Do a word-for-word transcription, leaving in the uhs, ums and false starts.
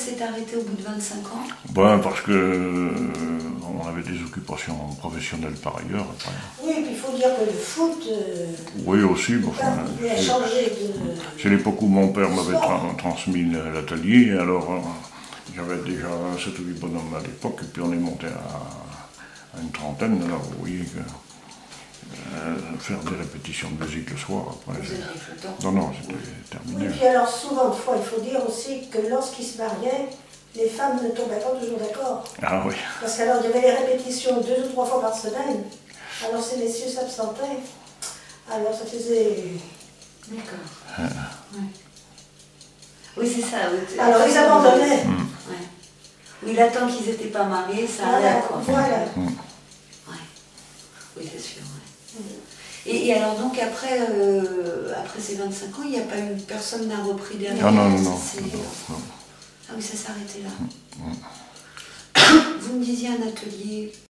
s'est arrêté au bout de vingt-cinq ans? Ben, parce que euh, on avait des occupations professionnelles par ailleurs. Après. Oui, et puis il faut dire que le foot... Euh, oui, aussi. Bon, enfin, il a changé de... C'est l'époque où mon père m'avait tra transmis l'atelier, alors euh, j'avais déjà sept ou huit bonhommes à l'époque, et puis on est monté à, à une trentaine, alors vous voyez que... Euh, faire des répétitions de musique le soir, après... Vous aviez fait le temps. Non, non, c'était terminé. Et puis alors, souvent de fois, il faut dire aussi que lorsqu'ils se mariaient, les femmes ne tombaient pas toujours d'accord. Ah oui. Parce qu'alors, il y avait les répétitions deux ou trois fois par semaine. Alors, ces messieurs s'absentaient. Alors, ça faisait... D'accord. Ah. Ouais. Oui, c'est ça. Oui. Alors, ils abandonnaient. Mmh. Ouais. Oui, là, tant qu'ils n'étaient pas mariés, ça Voilà, allait, quoi. voilà. Mmh. Ouais. Oui, c'est sûr. Ouais. Mmh. Et, et alors, donc, après, euh, après ces vingt-cinq ans, il n'y a pas eu... Personne n'a repris derrière. Ah non, non, non. non, non. Ah oui, ça s'est arrêté là. Mmh. Vous me disiez un atelier...